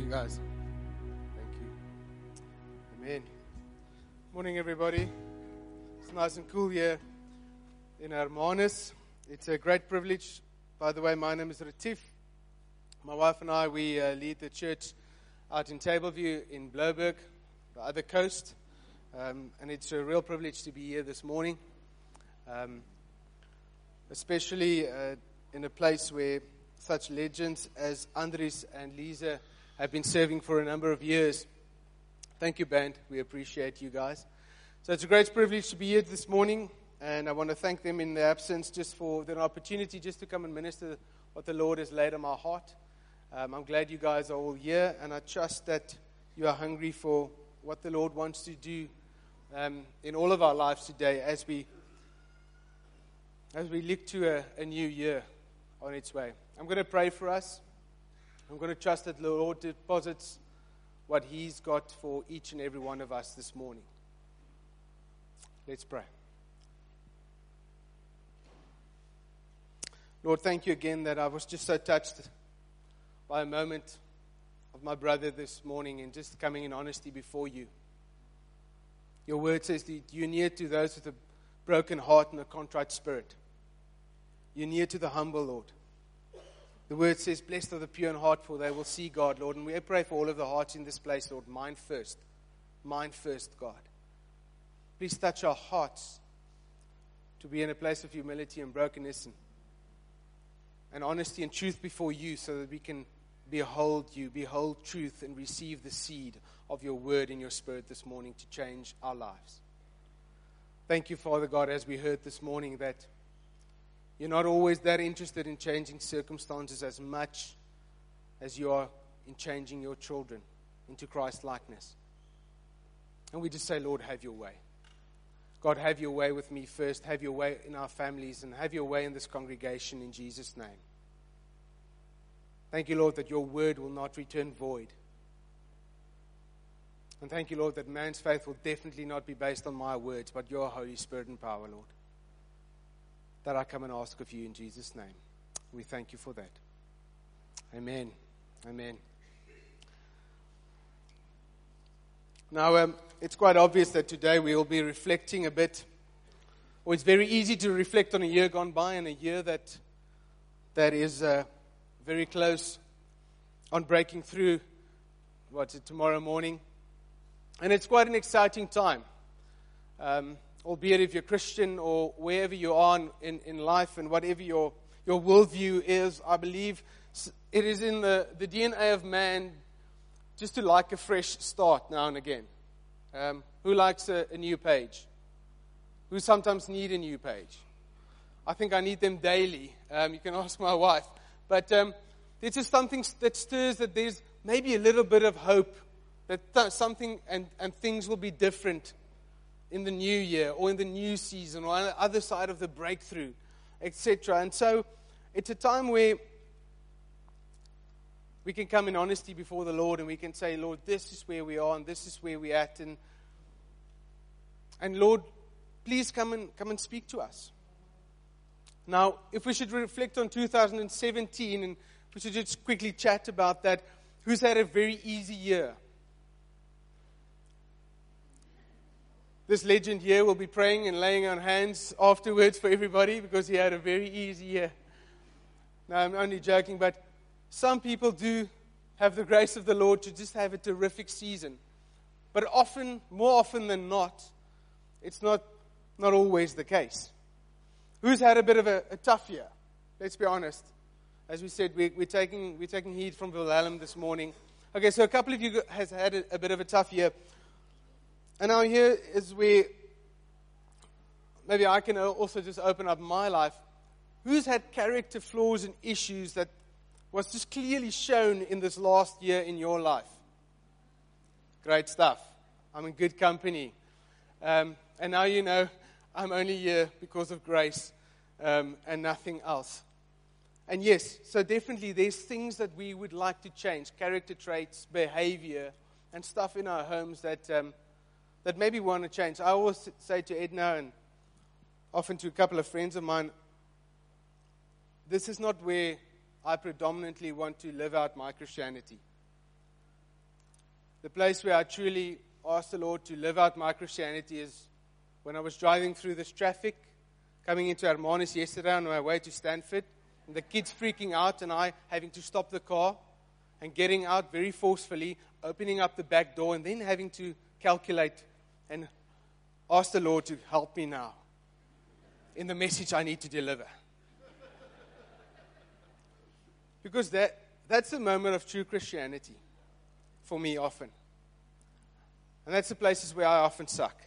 you, guys. Thank you. Amen. Morning, everybody. It's nice and cool here in Hermanus. It's a great privilege. By the way, my name is Retief. My wife and I, we lead the church out in Tableview in Blouberg, the other coast. And it's a real privilege to be here this morning. Especially in a place where such legends as Andries and Lisa have been serving for a number of years. Thank you, band. We appreciate you guys. So it's a great privilege to be here this morning, and I want to thank them in their absence just for the opportunity just to come and minister what the Lord has laid on my heart. I'm glad you guys are all here, and I trust that you are hungry for what the Lord wants to do in all of our lives today as we look to a new year on its way. I'm going to pray for us. I'm going to trust that the Lord deposits what He's got for each and every one of us this morning. Let's pray. Lord, thank you again that I was just so touched by a moment of my brother this morning and just coming in honesty before you. Your word says that you're near to those with a broken heart and a contrite spirit. You're near to the humble, Lord. The word says, blessed are the pure in heart, for they will see God, Lord. And we pray for all of the hearts in this place, Lord. Mine first. Mine first, God. Please touch our hearts to be in a place of humility and brokenness and honesty and truth before you so that we can behold you, behold truth, and receive the seed of your word in your spirit this morning to change our lives. Thank you, Father God, as we heard this morning that you're not always that interested in changing circumstances as much as you are in changing your children into Christ likeness. And we just say, Lord, have your way. God, have your way with me first. Have your way in our families and have your way in this congregation in Jesus' name. Thank you, Lord, that your word will not return void. And thank you, Lord, that man's faith will definitely not be based on my words, but your Holy Spirit and power, Lord. That I come and ask of you in Jesus' name. We thank you for that. Amen. Amen. Now, it's quite obvious that today we will be reflecting a bit, or it's very easy to reflect on a year gone by and a year that is very close on breaking through, tomorrow morning. And it's quite an exciting time. Albeit if you're Christian or wherever you are in life and whatever your worldview is, I believe it is in the DNA of man just to like a fresh start now and again. Who likes a new page? Who sometimes need a new page? I think I need them daily. You can ask my wife. But it's just something that stirs that there's maybe a little bit of hope that something and things will be different in the new year or in the new season or on the other side of the breakthrough, etc. And so it's a time where we can come in honesty before the Lord and we can say, Lord, this is where we are and this is where we're at. And Lord, please come and speak to us. Now, if we should reflect on 2017 and we should just quickly chat about that, who's had a very easy year? This legend here will be praying and laying on hands afterwards for everybody because he had a very easy year. No, I'm only joking, but some people do have the grace of the Lord to just have a terrific season. But more often than not, it's not always the case. Who's had a bit of a tough year? Let's be honest. As we said, we're taking heed from Wilhelm this morning. Okay, so a couple of you has had a bit of a tough year. And now here is where maybe I can also just open up my life. Who's had character flaws and issues that was just clearly shown in this last year in your life? Great stuff. I'm in good company. And now you know I'm only here because of grace and nothing else. And yes, so definitely there's things that we would like to change, character traits, behavior, and stuff in our homes that maybe we want to change. I always say to Edna and often to a couple of friends of mine, this is not where I predominantly want to live out my Christianity. the place where I truly asked the Lord to live out my Christianity is when I was driving through this traffic, coming into Hermanus yesterday on my way to Stanford, and the kids freaking out and I having to stop the car and getting out very forcefully, opening up the back door, and then having to calculate and ask the Lord to help me now in the message I need to deliver. Because that's the moment of true Christianity for me often. And that's the places where I often suck.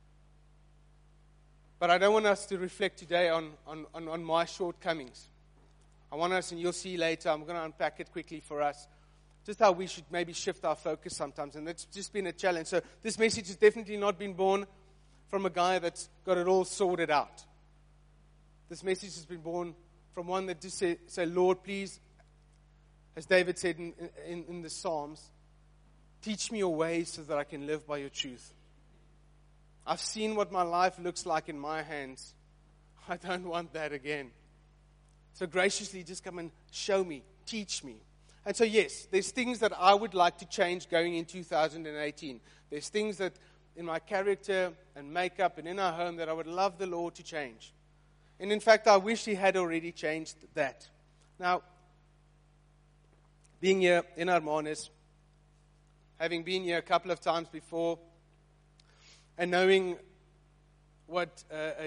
But I don't want us to reflect today on my shortcomings. I want us, and you'll see later, I'm going to unpack it quickly for us, just how we should maybe shift our focus sometimes. And that's just been a challenge. So this message has definitely not been born from a guy that's got it all sorted out. This message has been born from one that just say, Lord, please, as David said in the Psalms, teach me your ways so that I can live by your truth. I've seen what my life looks like in my hands. I don't want that again. So graciously just come and show me, teach me. And so yes, there's things that I would like to change going in 2018. There's things that in my character and makeup and in our home that I would love the Lord to change. And in fact, I wish He had already changed that. Now, being here in Hermanus, having been here a couple of times before, and knowing what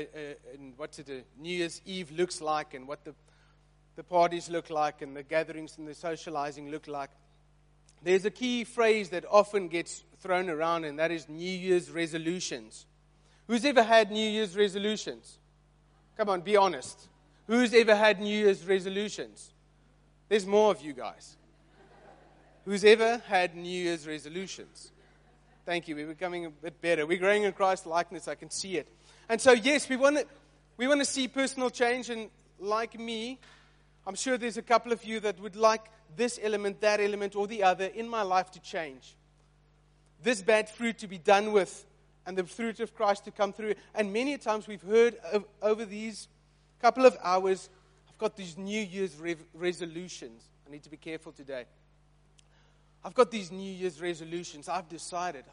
New Year's Eve looks like, and what the parties look like, and the gatherings and the socializing look like, there's a key phrase that often gets thrown around, and that is New Year's resolutions. Who's ever had New Year's resolutions? Come on, be honest. Who's ever had New Year's resolutions? There's more of you guys. Who's ever had New Year's resolutions? Thank you. We're becoming a bit better. We're growing in Christ likeness. I can see it. And so, yes, we want to see personal change. And like me, I'm sure there's a couple of you that would like this element, that element, or the other in my life to change. This bad fruit to be done with, and the fruit of Christ to come through. And many times we've heard over these couple of hours, I've got these New Year's resolutions. I need to be careful today. I've got these New Year's resolutions. I've decided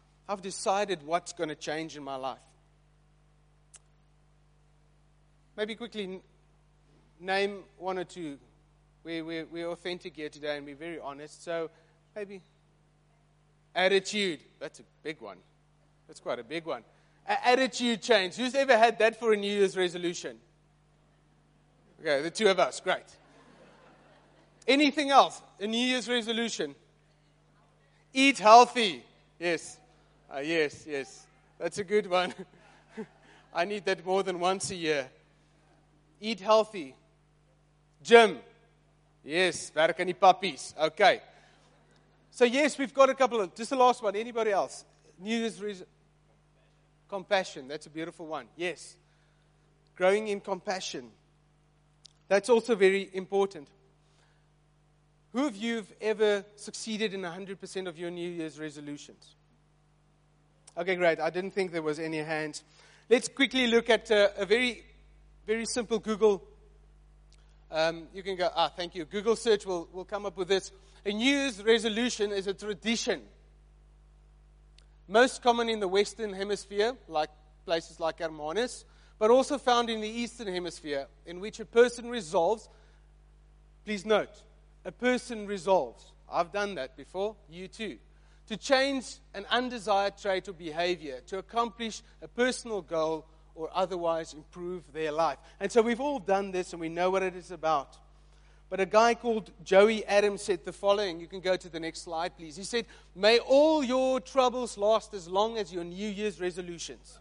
what's going to change in my life. Maybe quickly name one or two. We're authentic here today and we're very honest. So maybe attitude. That's a big one. That's quite a big one. Attitude change. Who's ever had that for a New Year's resolution? Okay, the two of us. Great. Anything else? A New Year's resolution? Eat healthy. Yes. Yes. That's a good one. I need that more than once a year. Eat healthy. Gym. Yes. Werk aan die puppies. Okay. So yes, we've got a couple of, just the last one. Anybody else? New Year's resolution. Compassion. That's a beautiful one. Yes. Growing in compassion. That's also very important. Who of you have ever succeeded in 100% of your New Year's resolutions? Okay, great. I didn't think there was any hands. Let's quickly look at a very, very simple Google. You can go, thank you. Google search will come up with this. A New Year's resolution is a tradition. Most common in the Western Hemisphere, like places like Hermanus, but also found in the Eastern Hemisphere, in which a person resolves, please note, a person resolves, I've done that before, you too, to change an undesired trait or behavior, to accomplish a personal goal or otherwise improve their life. And so we've all done this and we know what it is about. But a guy called Joey Adams said the following. You can go to the next slide, please. He said, may all your troubles last as long as your New Year's resolutions.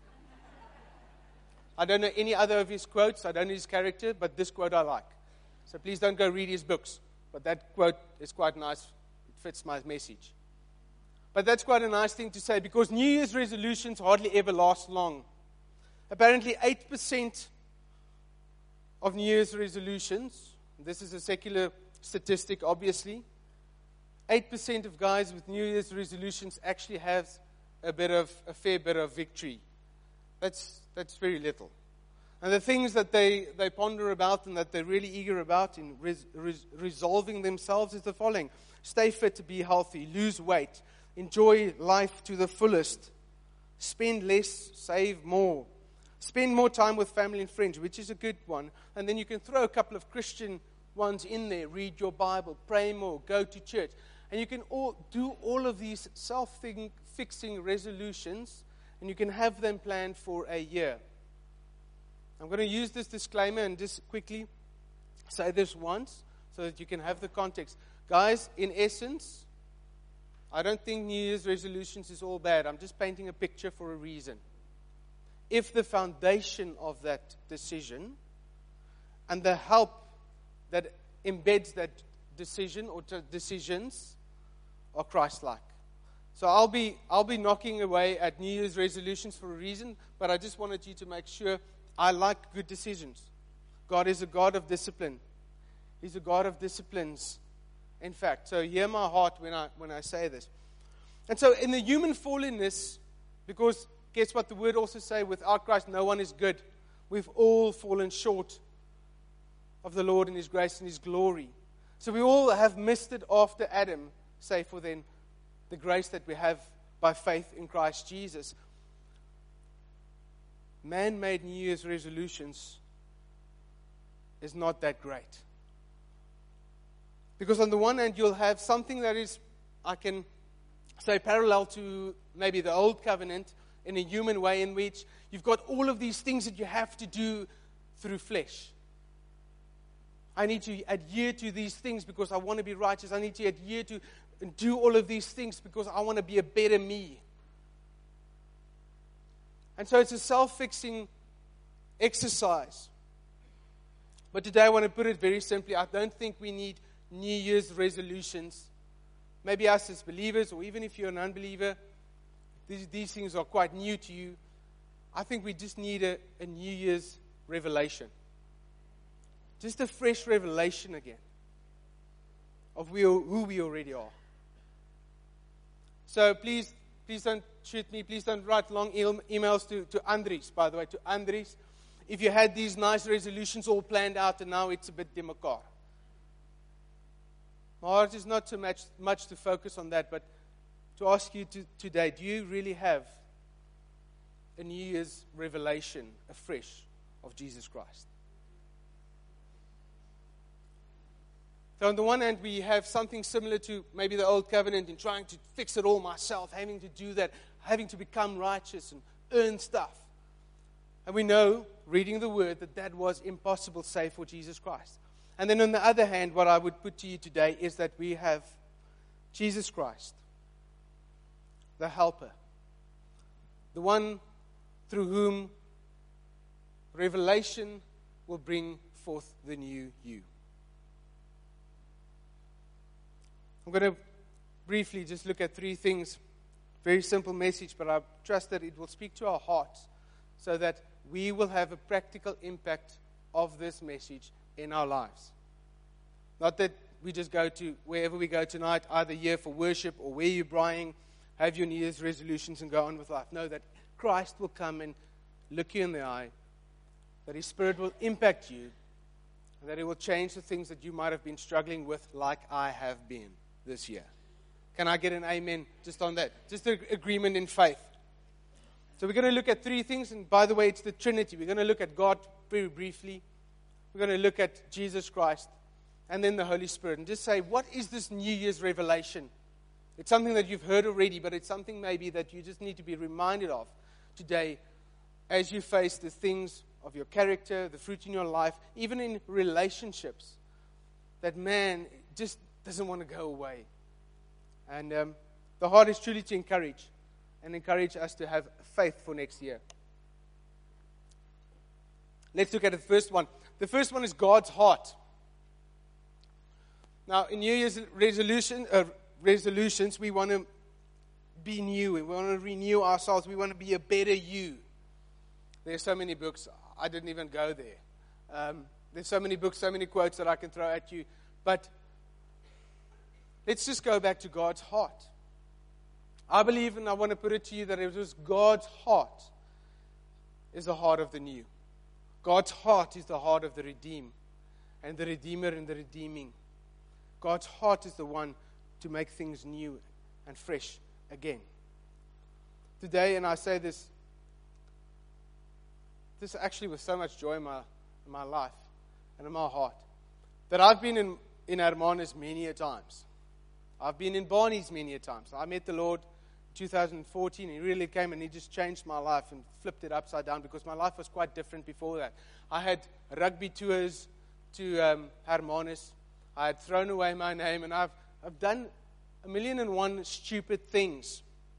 I don't know any other of his quotes. I don't know his character, but this quote I like. So please don't go read his books. But that quote is quite nice. It fits my message. But that's quite a nice thing to say because New Year's resolutions hardly ever last long. Apparently 8% of New Year's resolutions, this is a secular statistic obviously, 8% of guys with New Year's resolutions actually have a fair bit of victory. That's very little. And the things that they ponder about and that they're really eager about in resolving themselves is the following. Stay fit to be healthy, lose weight, enjoy life to the fullest, spend less, save more, spend more time with family and friends, which is a good one. And then you can throw a couple of Christian ones in there. Read your Bible, pray more, go to church. And you can do all of these self-fixing resolutions, and you can have them planned for a year. I'm going to use this disclaimer and just quickly say this once so that you can have the context. Guys, in essence, I don't think New Year's resolutions is all bad. I'm just painting a picture for a reason. If the foundation of that decision and the help that embeds that decision or decisions are Christ-like. So I'll be knocking away at New Year's resolutions for a reason, but I just wanted you to make sure I like good decisions. God is a God of discipline. He's a God of disciplines, in fact. So hear my heart when I say this. And so in the human fallenness, because guess what the word also say, without Christ no one is good. We've all fallen short of the Lord and His grace and His glory. So we all have missed it after Adam, save for then the grace that we have by faith in Christ Jesus. Man-made New Year's resolutions is not that great. Because on the one hand, you'll have something that is, I can say, parallel to maybe the old covenant in a human way, in which you've got all of these things that you have to do through flesh. I need to adhere to these things because I want to be righteous. I need to adhere to and do all of these things because I want to be a better me. And so it's a self-fixing exercise. But today I want to put it very simply. I don't think we need New Year's resolutions. Maybe us as believers, or even if you're an unbeliever, these things are quite new to you. I think we just need a New Year's revelation. Just a fresh revelation again of who we already are. So please don't shoot me. Please don't write long emails to Andries, by the way, to Andries. If you had these nice resolutions all planned out and now it's a bit demokar. My heart is not so much to focus on that, but to ask you today, do you really have a New Year's revelation afresh of Jesus Christ? So on the one hand, we have something similar to maybe the old covenant in trying to fix it all myself, having to do that, having to become righteous and earn stuff. And we know, reading the Word, that was impossible save for Jesus Christ. And then on the other hand, what I would put to you today is that we have Jesus Christ, the helper, the one through whom revelation will bring forth the new you. I'm going to briefly just look at three things. Very simple message, but I trust that it will speak to our hearts so that we will have a practical impact of this message in our lives. Not that we just go to wherever we go tonight, either here for worship or where you're buying, have your New Year's resolutions and go on with life. No, that Christ will come and look you in the eye, that His Spirit will impact you, and that it will change the things that you might have been struggling with like I have been this year. Can I get an amen just on that? Just an agreement in faith. So we're going to look at three things, and by the way, it's the Trinity. We're going to look at God very briefly. We're going to look at Jesus Christ, and then the Holy Spirit, and just say, what is this New Year's revelation? It's something that you've heard already, but it's something maybe that you just need to be reminded of today as you face the things of your character, the fruit in your life, even in relationships, that man just doesn't want to go away. And the heart is truly to encourage us to have faith for next year. Let's look at the first one. The first one is God's heart. Now, in New Year's resolutions, we want to be new. We want to renew ourselves. We want to be a better you. There's so many books. I didn't even go there. There's so many books, so many quotes that I can throw at you. But let's just go back to God's heart. I believe, and I want to put it to you, that it was God's heart is the heart of the new. God's heart is the heart of the redeemed, and the Redeemer and the redeeming. God's heart is the one to make things new and fresh again. Today, and I say this actually with so much joy in my life and in my heart, that I've been in Hermanus many a times. I've been in Barney's many a times. I met the Lord in 2014. He really came and He just changed my life and flipped it upside down, because my life was quite different before that. I had rugby tours to Hermanus. I had thrown away my name, and I've done 1,000,001 stupid things.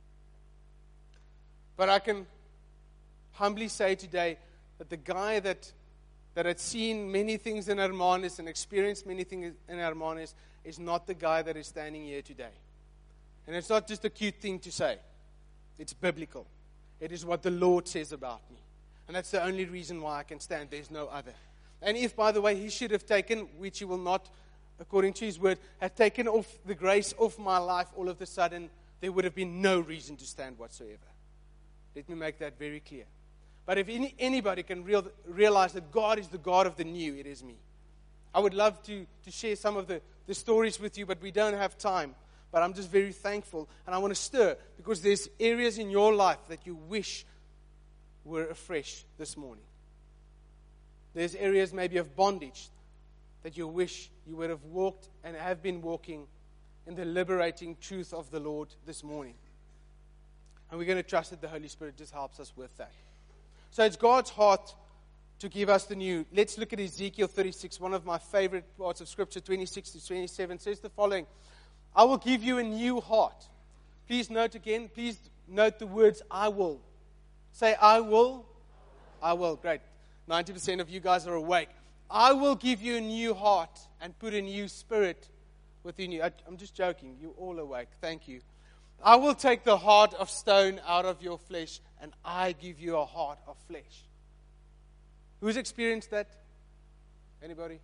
But I can humbly say today that the guy that had seen many things in Hermanus and experienced many things in Hermanus is not the guy that is standing here today. And it's not just a cute thing to say. It's biblical. It is what the Lord says about me. And that's the only reason why I can stand. There's no other. And if, by the way, He should have taken, which He will not, according to His word, have taken off the grace off my life all of a sudden, there would have been no reason to stand whatsoever. Let me make that very clear. But if anybody can realize that God is the God of the new, it is me. I would love to share some of the stories with you, but we don't have time. But I'm just very thankful, and I want to stir, because there's areas in your life that you wish were afresh this morning. There's areas maybe of bondage that you wish you would have walked and have been walking in the liberating truth of the Lord this morning. And we're going to trust that the Holy Spirit just helps us with that. So it's God's heart to give us the new. Let's look at Ezekiel 36, one of my favorite parts of Scripture, 26 to 27, says the following: I will give you a new heart. Please note again, please note the words, I will. Say, I will. I will. Great. 90% of you guys are awake. I will give you a new heart and put a new spirit within you. I'm just joking. You're all awake. Thank you. I will take the heart of stone out of your flesh, and I give you a heart of flesh. Who's experienced that? Anybody?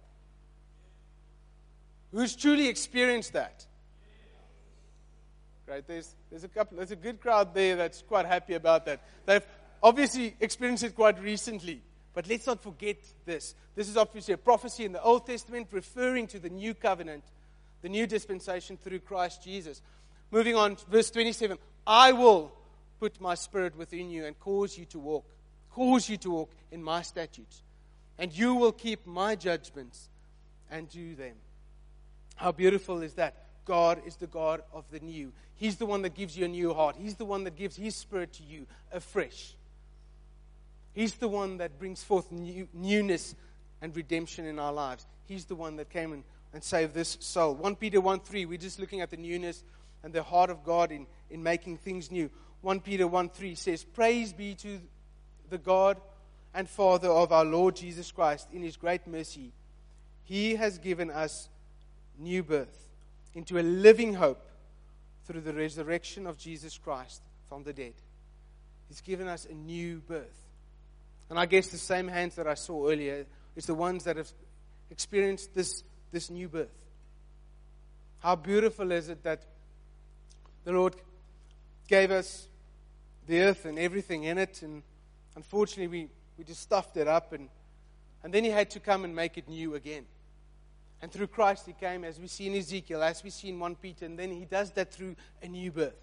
Who's truly experienced that? Great. There's a good crowd there that's quite happy about that. They've obviously experienced it quite recently. But let's not forget this. This is obviously a prophecy in the Old Testament referring to the new covenant, the new dispensation through Christ Jesus. Moving on, verse 27. I will put my spirit within you and cause you to walk in my statutes. And you will keep my judgments and do them. How beautiful is that? God is the God of the new. He's the one that gives you a new heart. He's the one that gives His Spirit to you afresh. He's the one that brings forth newness and redemption in our lives. He's the one that came and saved this soul. 1 Peter 1:3, we're just looking at the newness and the heart of God in making things new. 1 Peter 1:3 says, Praise be to the God and Father of our Lord Jesus Christ. In His great mercy, He has given us new birth into a living hope through the resurrection of Jesus Christ from the dead. He's given us a new birth. And I guess the same hands that I saw earlier is the ones that have experienced this new birth. How beautiful is it that the Lord gave us the earth and everything in it, and unfortunately we just stuffed it up, and then He had to come and make it new again. And through Christ He came, as we see in Ezekiel, as we see in 1 Peter, and then He does that through a new birth.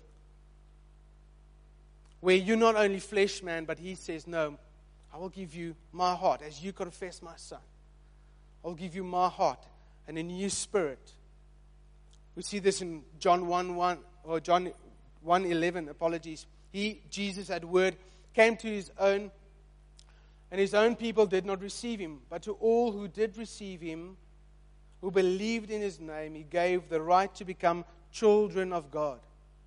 Where you're not only flesh man, but He says, no, I will give you my heart, as you confess my Son. I'll give you my heart and a new spirit. We see this in John 1:1 or John 1:11. Apologies. Jesus at word came to His own, and His own people did not receive Him. But to all who did receive Him, who believed in His name, He gave the right to become children of God.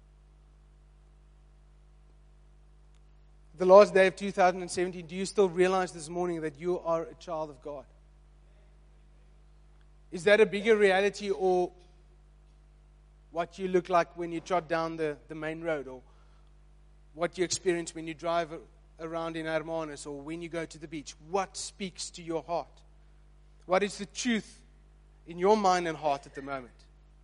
The last day of 2017, do you still realize this morning that you are a child of God? Is that a bigger reality, or what you look like when you trot down the main road, or what you experience when you drive around in Hermanus, or when you go to the beach? What speaks to your heart? What is the truth in your mind and heart at the moment?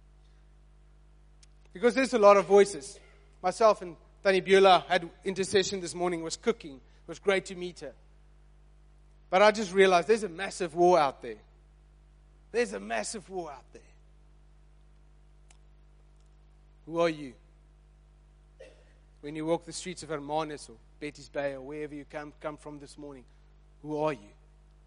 Because there's a lot of voices. Myself and Tani Beulah had intercession this morning, was cooking. It was great to meet her. But I just realized there's a massive war out there. There's a massive war out there. Who are you? When you walk the streets of Hermanus or Betty's Bay or wherever you come from this morning, who are you?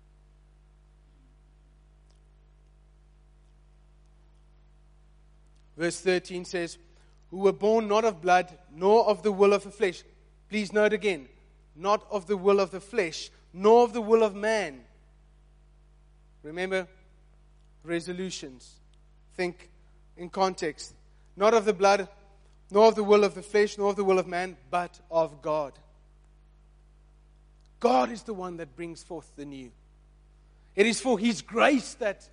Verse 13 says, who were born not of blood, nor of the will of the flesh. Please note again, not of the will of the flesh, nor of the will of man. Remember, resolutions. Think in context. Not of the blood, nor of the will of the flesh, nor of the will of man, but of God. God is the one that brings forth the new. It is for His grace that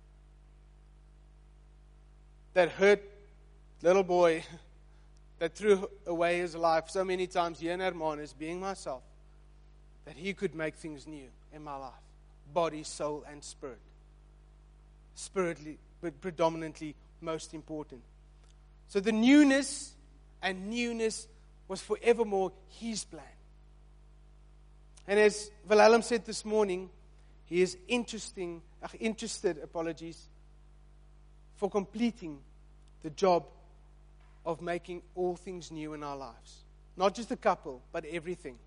hurt little boy that threw away his life so many times here in Hermanus, being myself, that He could make things new in my life. Body, soul, and spirit. Spiritly, but predominantly most important. So the newness was forevermore His plan. And as Wilhelm said this morning, he is interested for completing the job of making all things new in our lives. Not just a couple, but everything.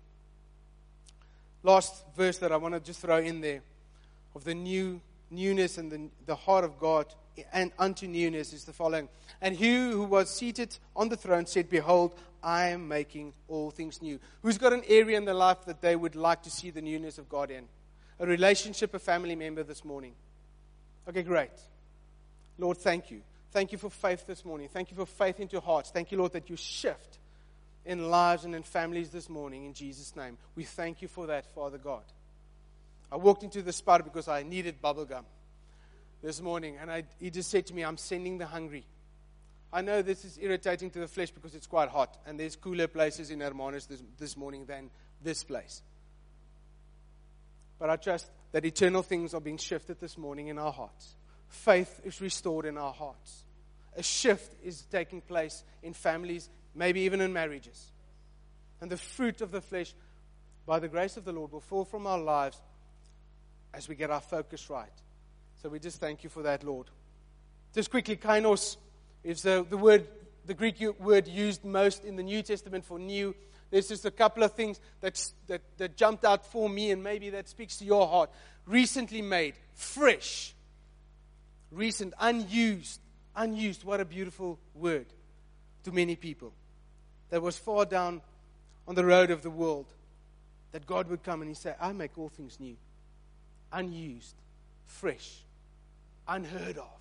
Last verse that I want to just throw in there of the newness and the heart of God and unto newness is the following. And he who was seated on the throne said, behold, I am making all things new. Who's got an area in their life that they would like to see the newness of God in? A relationship, a family member this morning. Okay, great. Lord, thank you. Thank you for faith this morning. Thank you for faith into hearts. Thank you, Lord, that you shift in lives and in families this morning in Jesus' name. We thank you for that, Father God. I walked into the Spar because I needed bubble gum this morning, and he just said to me, I'm sending the hungry. I know this is irritating to the flesh because it's quite hot, and there's cooler places in Hermanus this morning than this place. But I trust that eternal things are being shifted this morning in our hearts. Faith is restored in our hearts. A shift is taking place in families, maybe even in marriages. And the fruit of the flesh, by the grace of the Lord, will fall from our lives as we get our focus right. So we just thank you for that, Lord. Just quickly, kainos is the Greek word used most in the New Testament for new. There's just a couple of things that jumped out for me, and maybe that speaks to your heart. Recently made, fresh, recent, unused. What a beautiful word to many people. That was far down on the road of the world. That God would come and He say, I make all things new. Unused, fresh, unheard of.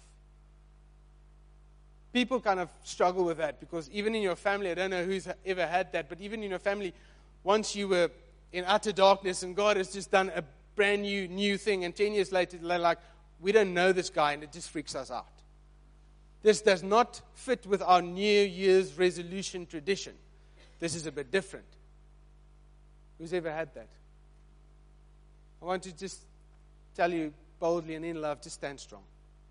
People kind of struggle with that because even in your family, I don't know who's ever had that, but even in your family, once you were in utter darkness and God has just done a brand new thing, and 10 years later, they're like, we don't know this guy, and it just freaks us out. This does not fit with our New Year's resolution tradition. This is a bit different. Who's ever had that? I want to just tell you boldly and in love, just stand strong.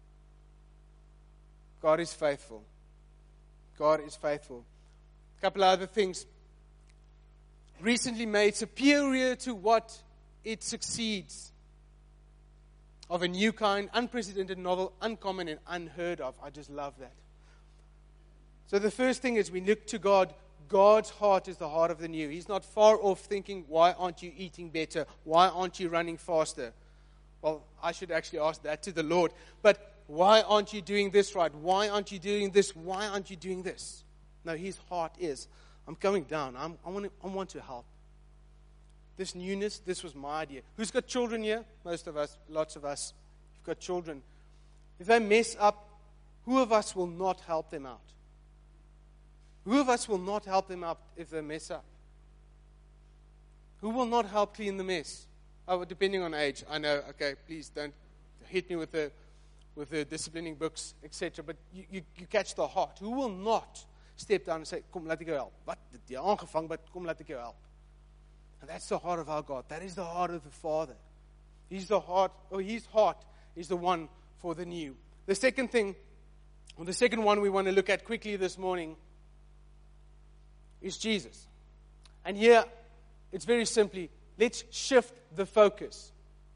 God is faithful. God is faithful. A couple of other things. Recently made superior to what it succeeds. Of a new kind, unprecedented, novel, uncommon, and unheard of. I just love that. So the first thing is we look to God. God's heart is the heart of the new. He's not far off thinking, why aren't you eating better? Why aren't you running faster? Well, I should actually ask that to the Lord. But why aren't you doing this right? Why aren't you doing this? Why aren't you doing this? No, His heart is, I'm coming down. I want to help. This newness, this was my idea. Who's got children here? Most of us, lots of us. You've got children. If they mess up, who of us will not help them out? Who of us will not help them out if they mess up? Who will not help clean the mess? Oh, depending on age. I know, okay, please don't hit me with the disciplining books, etc. But you catch the heart. Who will not step down and say, kom, laat ek jou help. Wat, dit jy aangevang, but kom, laat ek jou help. And that's the heart of our God. That is the heart of the Father. His heart is the one for the new. The second thing, or the second one we want to look at quickly this morning is Jesus. And here, it's very simply, let's shift the focus.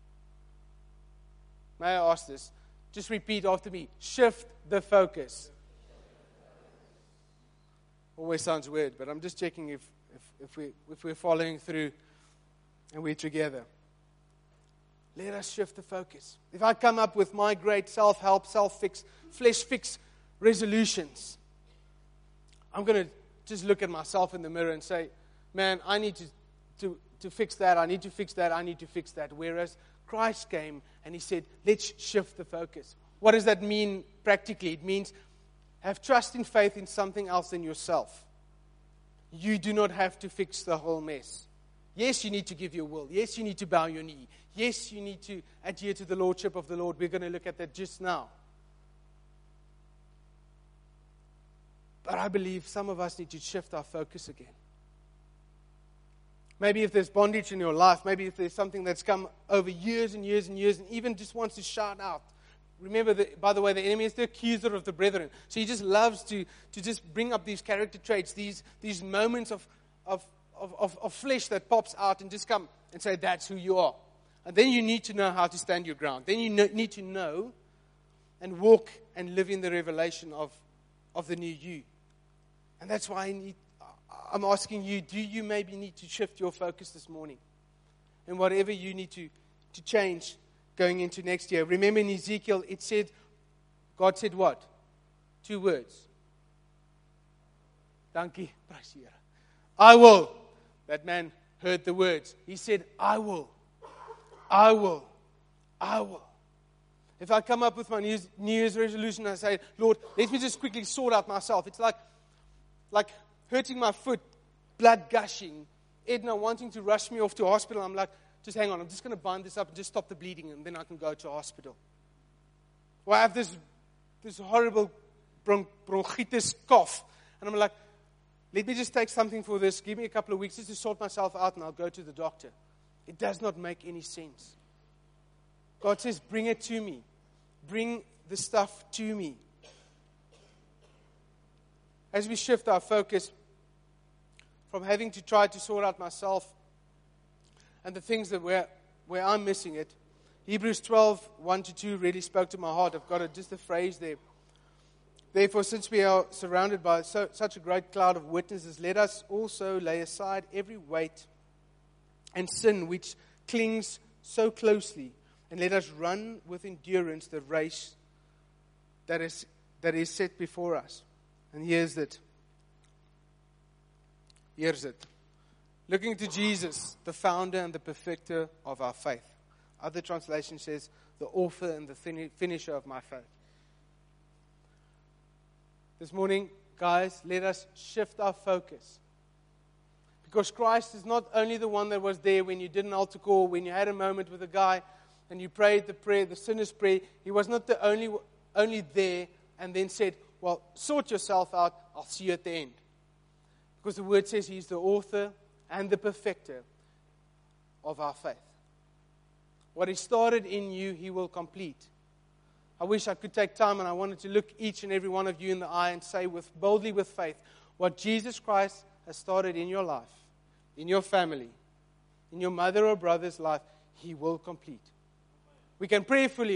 May I ask this? Just repeat after me. Shift the focus. Always sounds weird, but I'm just checking if we're following through and we're together. Let us shift the focus. If I come up with my great self-help, self-fix, flesh-fix resolutions, I'm going to just look at myself in the mirror and say, man, I need to fix that, I need to fix that, I need to fix that. Whereas Christ came and He said, let's shift the focus. What does that mean practically? It means have trust and faith in something else than yourself. You do not have to fix the whole mess. Yes, you need to give your will. Yes, you need to bow your knee. Yes, you need to adhere to the Lordship of the Lord. We're going to look at that just now. But I believe some of us need to shift our focus again. Maybe if there's bondage in your life, maybe if there's something that's come over years and years and years and even just wants to shout out. Remember, by the way, the enemy is the accuser of the brethren. So he just loves to just bring up these character traits, these moments of flesh that pops out and just come and say, that's who you are. And then you need to know how to stand your ground. Then you need to know and walk and live in the revelation of the new you. And that's why I'm asking you, do you maybe need to shift your focus this morning? And whatever you need to change going into next year. Remember in Ezekiel, it said, God said what? 2 words. Dankie, prys die Here. I will. That man heard the words. He said, I will. I will. I will. If I come up with my New Year's resolution and I say, Lord, let me just quickly sort out myself. It's like hurting my foot, blood gushing, Edna wanting to rush me off to hospital. I'm like, just hang on, I'm just going to bind this up and just stop the bleeding and then I can go to hospital. Or I have this horrible bronchitis cough. And I'm like, let me just take something for this. Give me a couple of weeks just to sort myself out and I'll go to the doctor. It does not make any sense. God says, bring it to me. Bring the stuff to me. As we shift our focus from having to try to sort out myself and the things that where I'm missing it, Hebrews 12, 1-2 really spoke to my heart. I've got just a phrase there. Therefore, since we are surrounded by such a great cloud of witnesses, let us also lay aside every weight and sin which clings so closely, and let us run with endurance the race that is set before us. And here's it. Looking to Jesus, the founder and the perfecter of our faith. Other translation says, the author and the finisher of my faith. This morning, guys, let us shift our focus. Because Christ is not only the one that was there when you did an altar call, when you had a moment with a guy and you prayed the prayer, the sinner's prayer. He was not the only there and then said, well, sort yourself out, I'll see you at the end. Because the word says He's the author and the perfecter of our faith. What He started in you, He will complete. I wish I could take time and I wanted to look each and every one of you in the eye and say boldly with faith, what Jesus Christ has started in your life, in your family, in your mother or brother's life, He will complete. We can prayerfully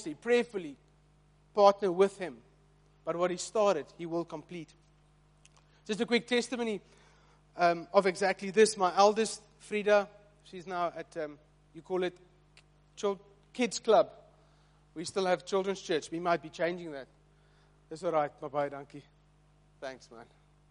partner with Him. But what He started, He will complete. Just a quick testimony of exactly this. My eldest, Frida, she's now at, you call it Kids Club. We still have Children's Church. We might be changing that. That's all right. Bye-bye, donkey. Thanks, man.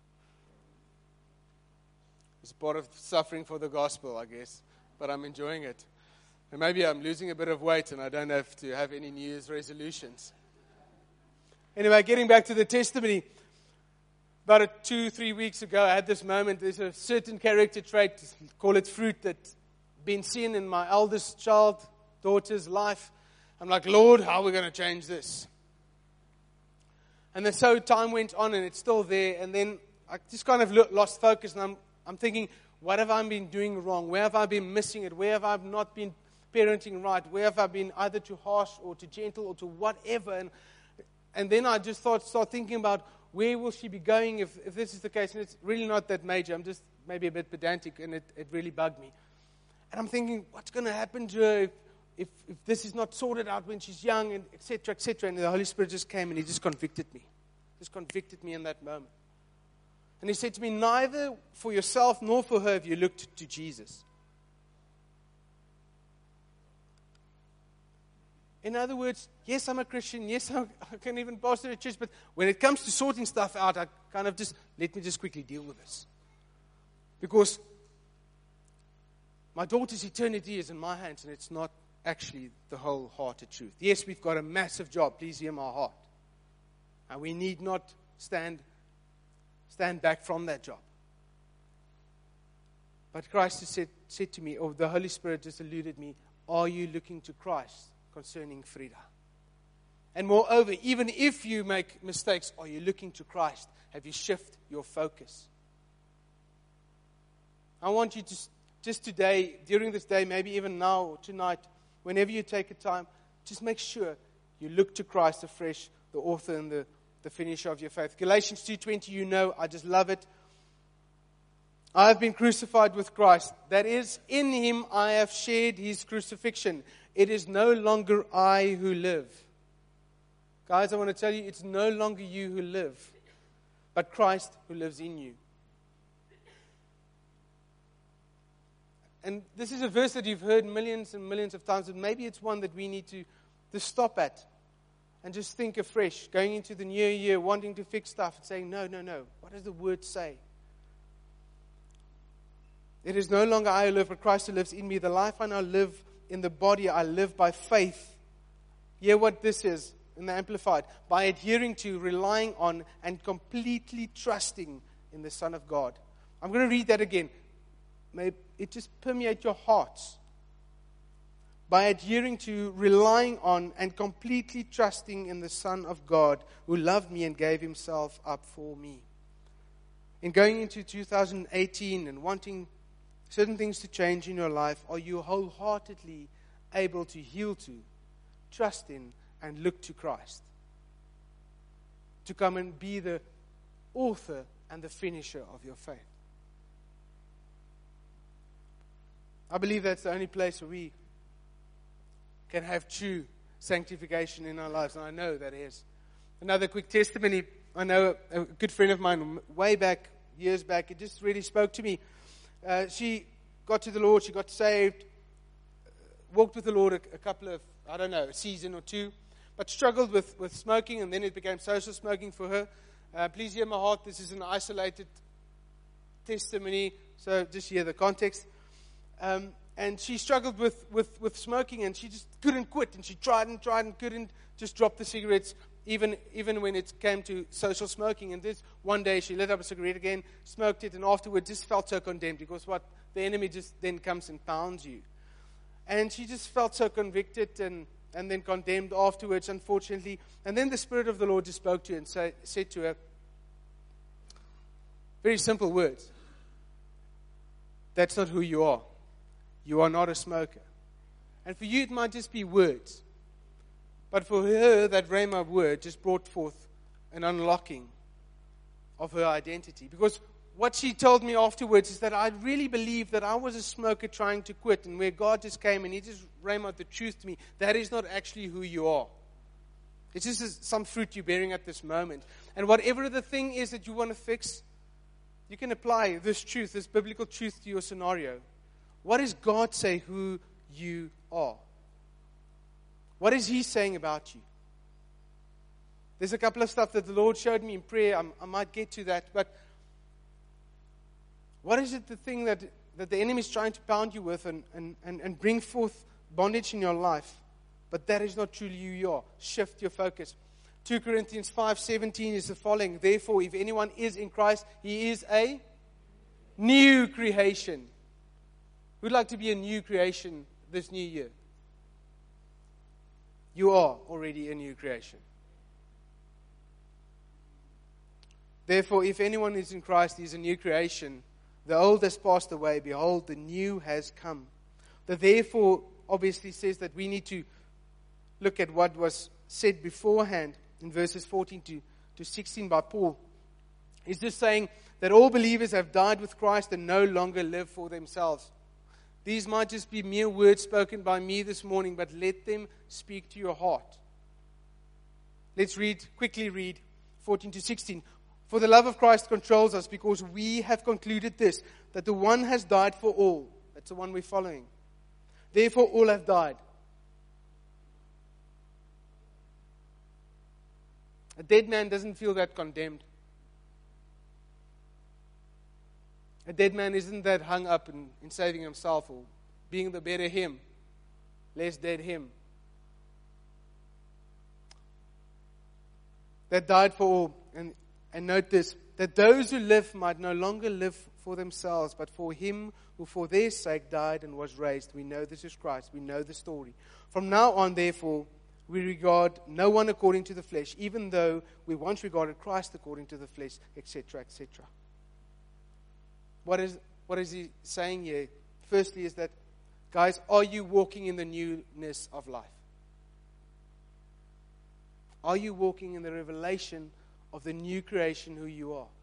It's part of suffering for the gospel, I guess. But I'm enjoying it. And maybe I'm losing a bit of weight and I don't have to have any New Year's resolutions. Anyway, getting back to the testimony. About 2-3 weeks ago, I had this moment. There's a certain character trait, call it fruit, that's been seen in my eldest daughter's life. I'm like, Lord, how are we going to change this? And then so time went on and it's still there. And then I just kind of lost focus. And I'm thinking, what have I been doing wrong? Where have I been missing it? Where have I not been parenting right? Where have I been either too harsh or too gentle or too whatever? And then I just start thinking about where will she be going if this is the case. And it's really not that major. I'm just maybe a bit pedantic and it really bugged me. And I'm thinking, what's going to happen to her if this is not sorted out when she's young, and et cetera, et cetera. And the Holy Spirit just came and He just convicted me. Just convicted me in that moment. And he said to me, neither for yourself nor for her have you looked to Jesus. In other words, yes, I'm a Christian. Yes, I can even pastor a church. But when it comes to sorting stuff out, I kind of let me just quickly deal with this. Because my daughter's eternity is in my hands, and it's not actually the wholehearted truth. Yes, we've got a massive job. Please hear my heart. And we need not stand back from that job. But Christ has said to me, or the Holy Spirit just alluded me, are you looking to Christ concerning Frida? And moreover, even if you make mistakes, are you looking to Christ? Have you shifted your focus? I want you to just today, during this day, maybe even now or tonight, whenever you take a time, just make sure you look to Christ afresh, the author and the finisher of your faith. Galatians 2:20, you know, I just love it. I have been crucified with Christ. That is, in him I have shared his crucifixion. It is no longer I who live. Guys, I want to tell you, it's no longer you who live, but Christ who lives in you. And this is a verse that you've heard millions and millions of times, but maybe it's one that we need to stop at and just think afresh, going into the new year, wanting to fix stuff and saying, no. What does the word say? It is no longer I who live, but Christ who lives in me. The life I now live in the body, I live by faith. Hear what this is in the Amplified. By adhering to, relying on, and completely trusting in the Son of God. I'm going to read that again. May it just permeate your hearts. By adhering to, relying on, and completely trusting in the Son of God, who loved me and gave himself up for me. In going into 2018 and wanting certain things to change in your life, are you wholeheartedly able to yield to, trust in, and look to Christ? To come and be the author and the finisher of your faith. I believe that's the only place where we can have true sanctification in our lives, and I know that is. Another quick testimony. I know a good friend of mine way back, years back, it just really spoke to me. She got to the Lord, she got saved, walked with the Lord a couple of, a season or two, but struggled with smoking, and then it became social smoking for her. Please hear my heart, this is an isolated testimony, so just hear the context. And she struggled with smoking, and she just couldn't quit, and she tried and couldn't just drop the cigarettes, even when it came to social smoking. And this one day she lit up a cigarette again, smoked it, and afterward just felt so condemned, because what the enemy just then comes and pounds you. And she just felt so convicted and then condemned afterwards, unfortunately. And then the Spirit of the Lord just spoke to her and said to her, very simple words, that's not who you are. You are not a smoker. And for you, it might just be words. But for her, that rhema word just brought forth an unlocking of her identity. Because what she told me afterwards is that I really believed that I was a smoker trying to quit. And where God just came and he just rhema the truth to me, that is not actually who you are. It's just some fruit you're bearing at this moment. And whatever the thing is that you want to fix, you can apply this truth, this biblical truth to your scenario. What does God say who you are? What is he saying about you? There's a couple of stuff that the Lord showed me in prayer. I might get to that. But what is it, the thing that the enemy is trying to pound you with and bring forth bondage in your life? But that is not truly who you are. Shift your focus. 2 Corinthians 5:17 is the following. Therefore, if anyone is in Christ, he is a new creation. Who'd like to be a new creation this new year? You are already a new creation. Therefore, if anyone is in Christ, he is a new creation. The old has passed away. Behold, the new has come. The therefore obviously says that we need to look at what was said beforehand in verses 14 to 16 by Paul. He's just saying that all believers have died with Christ and no longer live for themselves. These might just be mere words spoken by me this morning, but let them speak to your heart. Let's quickly read 14 to 16. For the love of Christ controls us, because we have concluded this, that the one has died for all. That's the one we're following. Therefore all have died. A dead man doesn't feel that condemned. A dead man isn't that hung up in saving himself or being the better him, less dead him. That died for all. And note this, that those who live might no longer live for themselves, but for him who for their sake died and was raised. We know this is Christ. We know the story. From now on, therefore, we regard no one according to the flesh, even though we once regarded Christ according to the flesh, etc., etc. What is he saying here? Firstly is that, guys, are you walking in the newness of life? Are you walking in the revelation of the new creation who you are?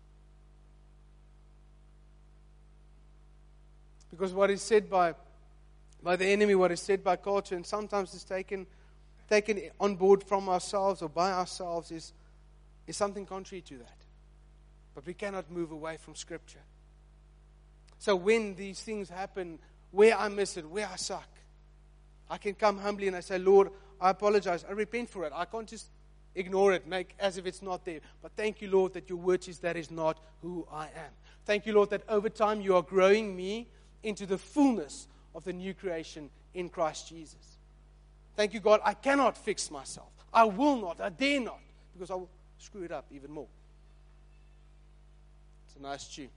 Because what is said by the enemy, what is said by culture, and sometimes is taken on board from ourselves or by ourselves, is something contrary to that. But we cannot move away from Scripture. So when these things happen, where I miss it, where I suck, I can come humbly and I say, Lord, I apologize. I repent for it. I can't just ignore it, make as if it's not there. But thank you, Lord, that your word says that is not who I am. Thank you, Lord, that over time you are growing me into the fullness of the new creation in Christ Jesus. Thank you, God, I cannot fix myself. I will not. I dare not. Because I will screw it up even more. It's a nice tune.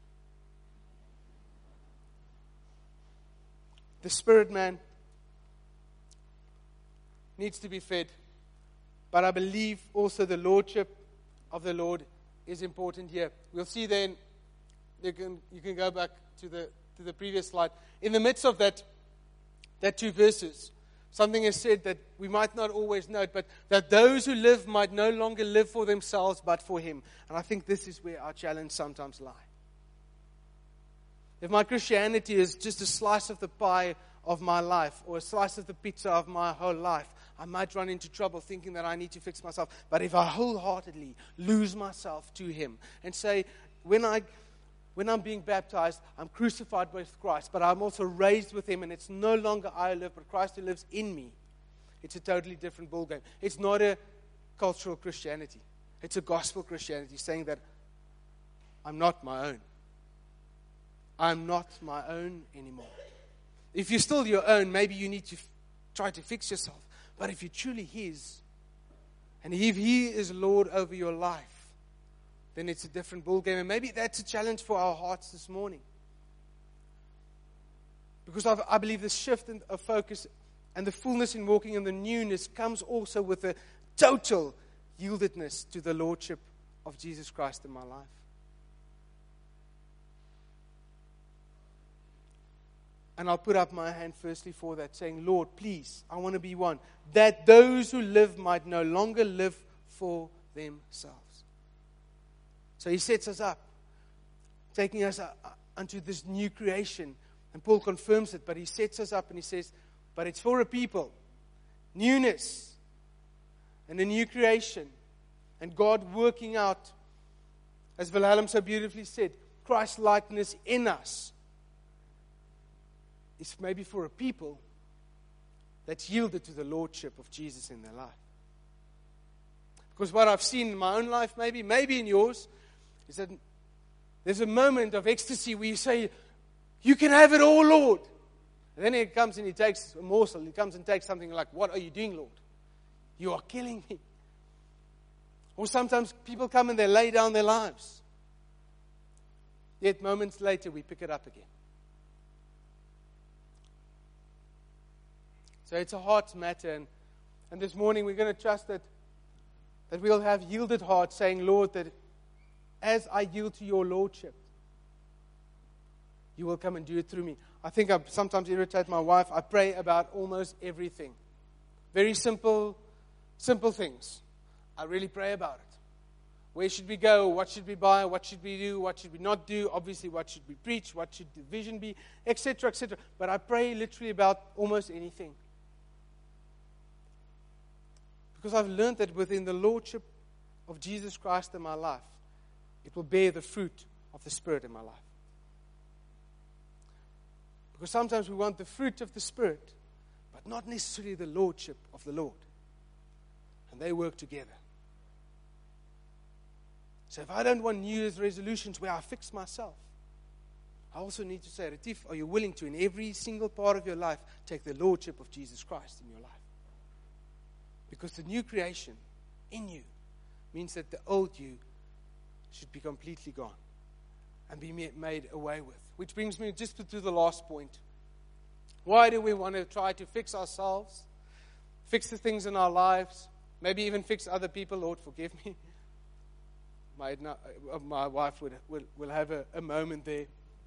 The spirit man needs to be fed. But I believe also the lordship of the Lord is important here. We'll see then, you can go back to the previous slide. In the midst of that 2 verses, something is said that we might not always note, but that those who live might no longer live for themselves, but for Him. And I think this is where our challenge sometimes lies. If my Christianity is just a slice of the pie of my life, or a slice of the pizza of my whole life, I might run into trouble thinking that I need to fix myself. But if I wholeheartedly lose myself to Him and say, when I'm being baptized, I'm crucified with Christ, but I'm also raised with Him, and it's no longer I who live, but Christ who lives in me. It's a totally different ballgame. It's not a cultural Christianity. It's a gospel Christianity, saying that I'm not my own. I'm not my own anymore. If you're still your own, maybe you need to try to fix yourself. But if you're truly His, and if He is Lord over your life, then it's a different ballgame. And maybe that's a challenge for our hearts this morning. Because I believe the shift of focus and the fullness in walking in the newness comes also with a total yieldedness to the Lordship of Jesus Christ in my life. And I'll put up my hand firstly for that, saying, Lord, please, I want to be one, that those who live might no longer live for themselves. So He sets us up, taking us unto this new creation. And Paul confirms it, but he sets us up and he says, but it's for a people, newness, and a new creation. And God working out, as Wilhelm so beautifully said, Christ-likeness in us. Is maybe for a people that's yielded to the Lordship of Jesus in their life. Because what I've seen in my own life, maybe in yours, is that there's a moment of ecstasy where you say, you can have it all, Lord. And then He comes and He takes a morsel. He comes and takes something like, what are you doing, Lord? You are killing me. Or sometimes people come and they lay down their lives. Yet moments later we pick it up again. So it's a heart matter. And this morning we're going to trust that we'll have yielded hearts saying, Lord, that as I yield to your Lordship, you will come and do it through me. I think I sometimes irritate my wife. I pray about almost everything. Very simple things. I really pray about it. Where should we go? What should we buy? What should we do? What should we not do? Obviously, what should we preach? What should the vision be? Etc., etc. But I pray literally about almost anything. Because I've learned that within the Lordship of Jesus Christ in my life, it will bear the fruit of the Spirit in my life. Because sometimes we want the fruit of the Spirit, but not necessarily the lordship of the Lord. And they work together. So if I don't want New Year's resolutions where I fix myself, I also need to say, Retief, are you willing to, in every single part of your life, take the lordship of Jesus Christ in your life? Because the new creation in you means that the old you should be completely gone and be made away with. Which brings me just to the last point. Why do we want to try to fix ourselves, fix the things in our lives, maybe even fix other people? Lord, forgive me. My wife will have a moment there.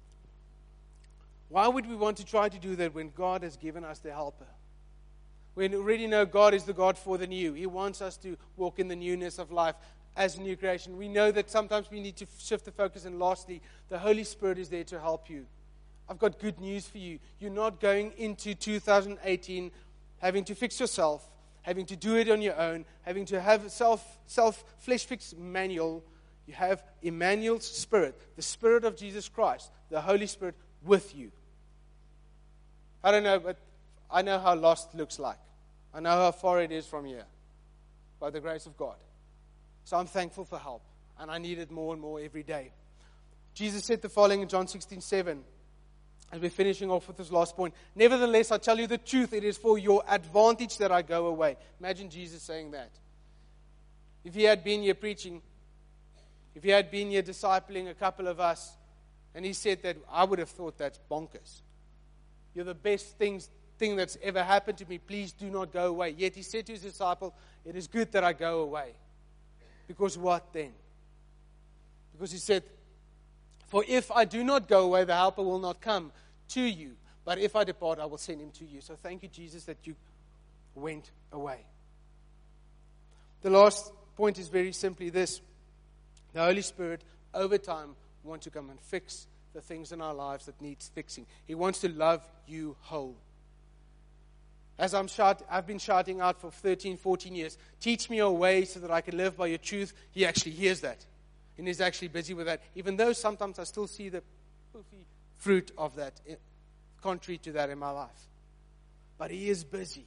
Why would we want to try to do that when God has given us the helper? We already know God is the God for the new. He wants us to walk in the newness of life as a new creation. We know that sometimes we need to shift the focus. And lastly, the Holy Spirit is there to help you. I've got good news for you. You're not going into 2018 having to fix yourself, having to do it on your own, having to have a flesh fix manual. You have Emmanuel's Spirit, the Spirit of Jesus Christ, the Holy Spirit with you. I don't know, but I know how lost looks like. I know how far it is from here, by the grace of God. So I'm thankful for help, and I need it more and more every day. Jesus said the following in John 16:7, as we're finishing off with this last point. Nevertheless, I tell you the truth, it is for your advantage that I go away. Imagine Jesus saying that. If he had been here preaching, if he had been here discipling a couple of us, and he said that, I would have thought that's bonkers. You're the best thing that's ever happened to me. Please do not go away. Yet he said to his disciple, it is good that I go away. Because what then? Because he said, for if I do not go away, the helper will not come to you. But if I depart, I will send him to you. So thank you, Jesus, that you went away. The last point is very simply this. The Holy Spirit, over time, wants to come and fix the things in our lives that needs fixing. He wants to love you whole. As I've been shouting out for 13, 14 years, teach me your way so that I can live by your truth. He actually hears that. And he's actually busy with that. Even though sometimes I still see the poofy fruit of that, contrary to that in my life. But he is busy.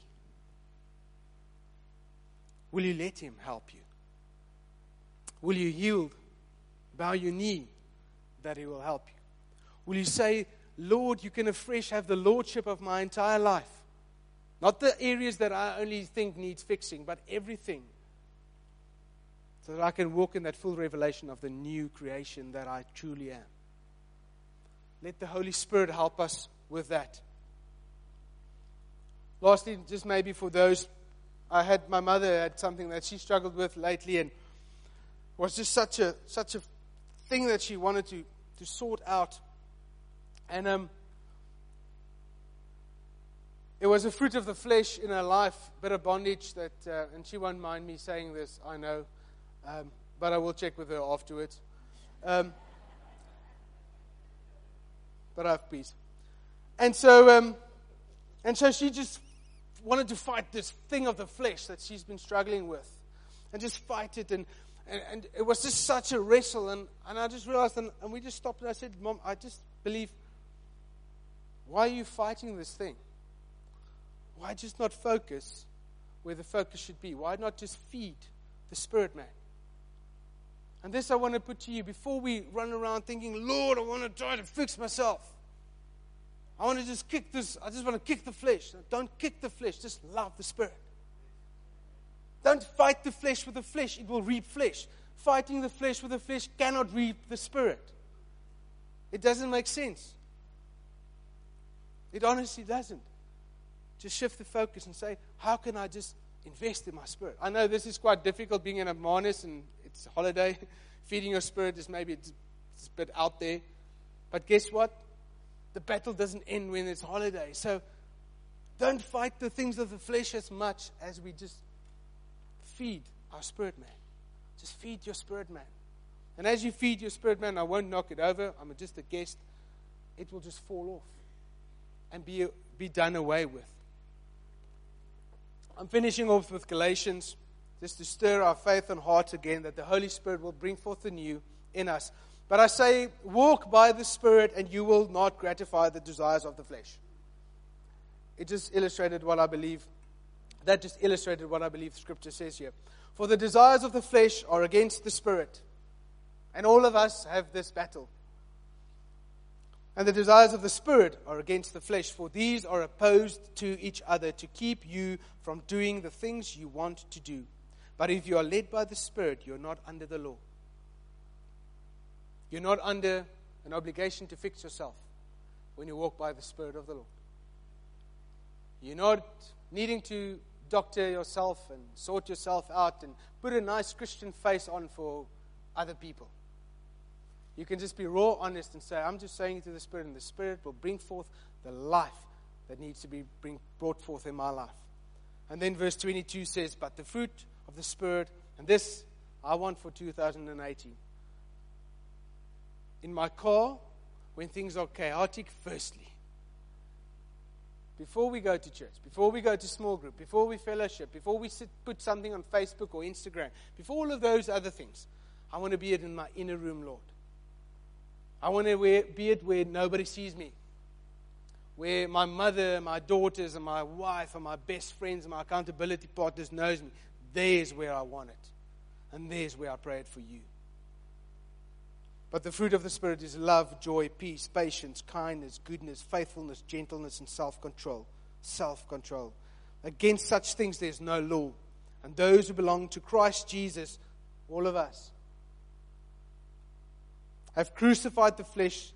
Will you let him help you? Will you yield, bow your knee, that he will help you? Will you say, Lord, you can afresh have the lordship of my entire life? Not the areas that I only think needs fixing, but everything. So that I can walk in that full revelation of the new creation that I truly am. Let the Holy Spirit help us with that. Lastly, just maybe for those, my mother had something that she struggled with lately, and was just such a thing that she wanted to sort out. And it was a fruit of the flesh in her life, a bit of bondage that, and she won't mind me saying this, I know, but I will check with her afterwards. But I have peace. And so she just wanted to fight this thing of the flesh that she's been struggling with, and just fight it, and it was just such a wrestle, and I just realized, and we just stopped, and I said, Mom, I just believe, why are you fighting this thing? Why just not focus where the focus should be? Why not just feed the spirit man? And this I want to put to you, before we run around thinking, Lord, I want to try to fix myself. I want to just kick this, I just want to kick the flesh. Don't kick the flesh, just love the spirit. Don't fight the flesh with the flesh, it will reap flesh. Fighting the flesh with the flesh cannot reap the spirit. It doesn't make sense. It honestly doesn't. Just shift the focus and say, how can I just invest in my spirit? I know this is quite difficult being in a Manus and it's a holiday. Feeding your spirit is maybe it's a bit out there. But guess what? The battle doesn't end when it's holiday. So don't fight the things of the flesh as much as we just feed our spirit man. Just feed your spirit man. And as you feed your spirit man, I won't knock it over. I'm just a guest. It will just fall off and be done away with. I'm finishing off with Galatians, just to stir our faith and hearts again, that the Holy Spirit will bring forth anew in us. But I say, walk by the Spirit, and you will not gratify the desires of the flesh. It just illustrated what I believe. That just illustrated what I believe Scripture says here. For the desires of the flesh are against the Spirit. And all of us have this battle. And the desires of the Spirit are against the flesh, for these are opposed to each other to keep you from doing the things you want to do. But if you are led by the Spirit, you're not under the law. You're not under an obligation to fix yourself when you walk by the Spirit of the Lord. You're not needing to doctor yourself and sort yourself out and put a nice Christian face on for other people. You can just be raw, honest, and say, I'm just saying it to the Spirit, and the Spirit will bring forth the life that needs to be brought forth in my life. And then verse 22 says, but the fruit of the Spirit, and this I want for 2018. In my car, when things are chaotic, firstly, before we go to church, before we go to small group, before we fellowship, before we put something on Facebook or Instagram, before all of those other things, I want to be it in my inner room, Lord. I want to be it where nobody sees me, where my mother, my daughters, and my wife, and my best friends, and my accountability partners knows me. There's where I want it, and there's where I pray it for you. But the fruit of the Spirit is love, joy, peace, patience, kindness, goodness, faithfulness, gentleness, and self-control. Self-control. Against such things there's no law. And those who belong to Christ Jesus, all of us, have crucified the flesh,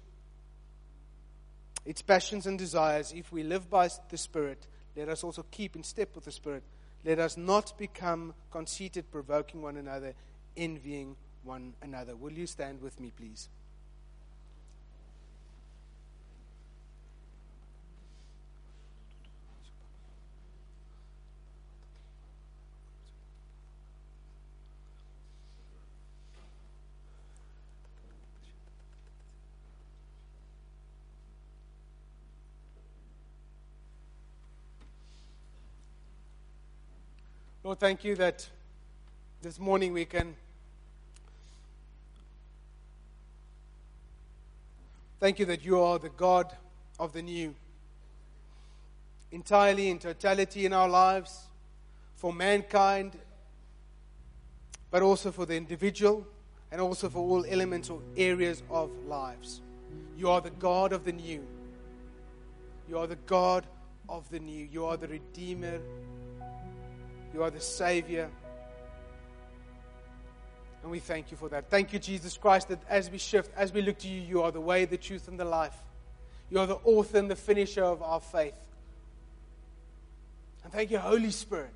its passions and desires. If we live by the Spirit, let us also keep in step with the Spirit. Let us not become conceited, provoking one another, envying one another. Will you stand with me, please? Lord, thank you that this morning we can thank you that you are the God of the new, entirely in totality in our lives, for mankind, but also for the individual, and also for all elements or areas of lives. You are the God of the new. You are the God of the new. You are the Redeemer. You are the Savior. And we thank you for that. Thank you, Jesus Christ, that as we shift, as we look to you, you are the way, the truth, and the life. You are the author and the finisher of our faith. And thank you, Holy Spirit,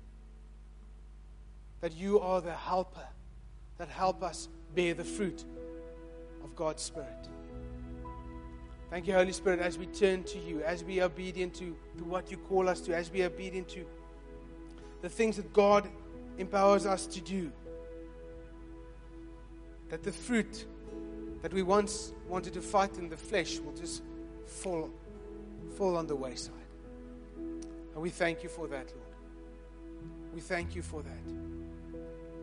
that you are the helper that help us bear the fruit of God's Spirit. Thank you, Holy Spirit, as we turn to you, as we are obedient to what you call us to, as we are obedient to the things that God empowers us to do, that the fruit that we once wanted to fight in the flesh will just fall on the wayside. And we thank you for that, Lord. We thank you for that.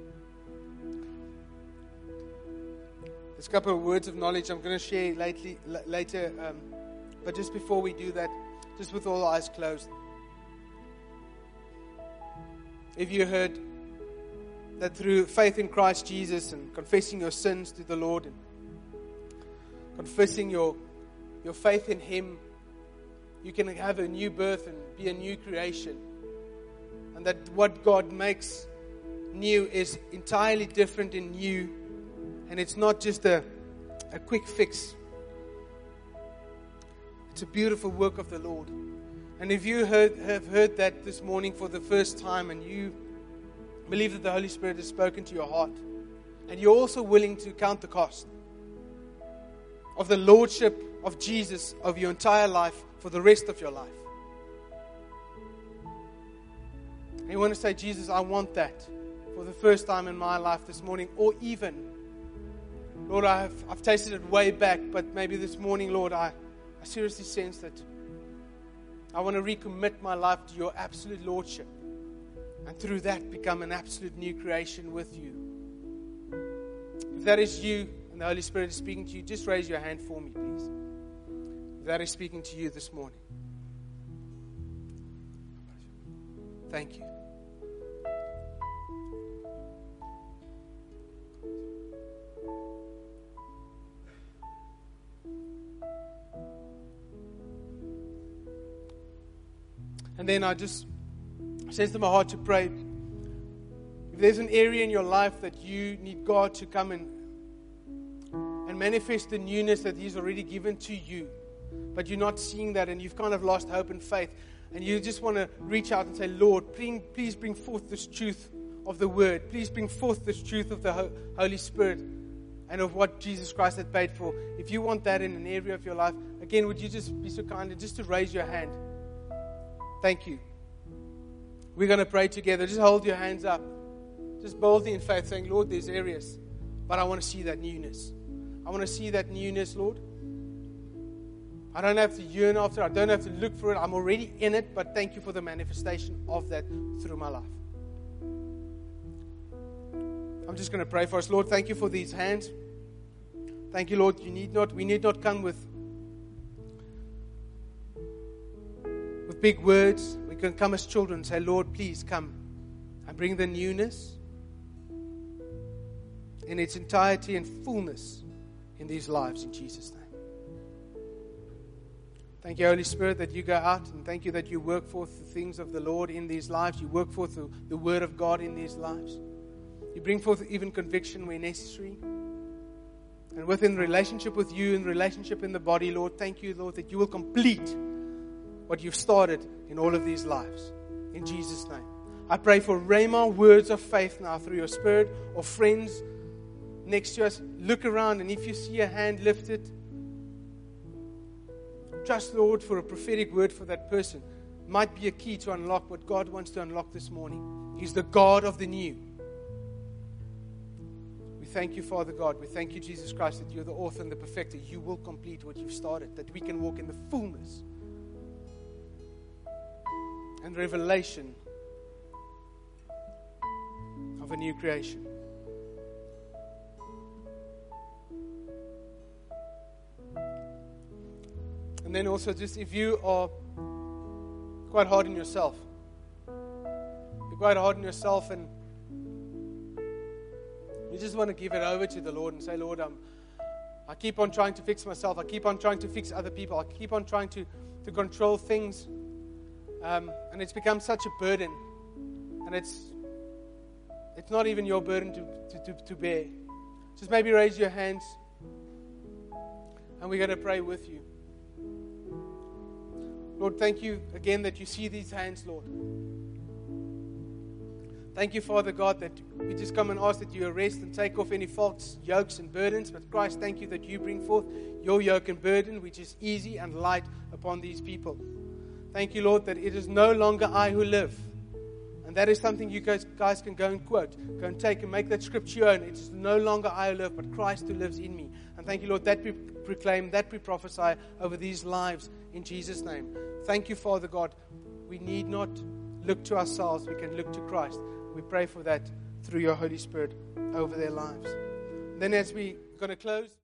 There's a couple of words of knowledge I'm going to share later, but just before we do that, just with all eyes closed, if you heard that through faith in Christ Jesus and confessing your sins to the Lord and confessing your faith in Him, you can have a new birth and be a new creation. And that what God makes new is entirely different and new. And it's not just a quick fix. It's a beautiful work of the Lord. And if you have heard that this morning for the first time, and you believe that the Holy Spirit has spoken to your heart, and you're also willing to count the cost of the Lordship of Jesus of your entire life for the rest of your life, and you want to say, Jesus, I want that for the first time in my life this morning, or even, Lord, I've tasted it way back, but maybe this morning, Lord, I seriously sense that I want to recommit my life to your absolute Lordship, and through that become an absolute new creation with you. If that is you, and the Holy Spirit is speaking to you, just raise your hand for me, please. If that is speaking to you this morning. Thank you. And then I just sense in my heart to pray. If there's an area in your life that you need God to come and manifest the newness that He's already given to you, but you're not seeing that and you've kind of lost hope and faith, and you just want to reach out and say, Lord, please bring forth this truth of the Word. Please bring forth this truth of the Holy Spirit and of what Jesus Christ had paid for. If you want that in an area of your life, again, would you just be so kind and just to raise your hand? Thank you. We're going to pray together. Just hold your hands up. Just boldly in faith saying, Lord, there's areas, but I want to see that newness. I want to see that newness, Lord. I don't have to yearn after it. I don't have to look for it. I'm already in it, but thank you for the manifestation of that through my life. I'm just going to pray for us. Lord, thank you for these hands. Thank you, Lord. We need not come with big words. We can come as children and say, Lord, please come and bring the newness in its entirety and fullness in these lives in Jesus' name. Thank you, Holy Spirit, that you go out, and thank you that you work forth the things of the Lord in these lives. You work forth the Word of God in these lives. You bring forth even conviction where necessary. And within relationship with you and relationship in the body, Lord, thank you, Lord, that you will complete what you've started in all of these lives. In Jesus' name. I pray for rhema words of faith now through your Spirit or friends next to us. Look around, and if you see a hand lifted, trust Lord for a prophetic word for that person. Might be a key to unlock what God wants to unlock this morning. He's the God of the new. We thank you, Father God. We thank you, Jesus Christ, that you're the author and the perfecter. You will complete what you've started, that we can walk in the fullness and revelation of a new creation. And then also, just if you are quite hard on yourself, you're quite hard on yourself and you just want to give it over to the Lord and say, Lord, I keep on trying to fix myself. I keep on trying to fix other people. I keep on trying to control things. And it's become such a burden. And it's not even your burden to bear. Just maybe raise your hands. And we're going to pray with you. Lord, thank you again that you see these hands, Lord. Thank you, Father God, that we just come and ask that you arrest and take off any faults, yokes, and burdens. But Christ, thank you that you bring forth your yoke and burden, which is easy and light upon these people. Thank you, Lord, that it is no longer I who live. And that is something you guys can go and quote, go and take and make that scripture your own. It is no longer I who live, but Christ who lives in me. And thank you, Lord, that we proclaim, that we prophesy over these lives in Jesus' name. Thank you, Father God. We need not look to ourselves. We can look to Christ. We pray for that through your Holy Spirit over their lives. And then as we're going to close.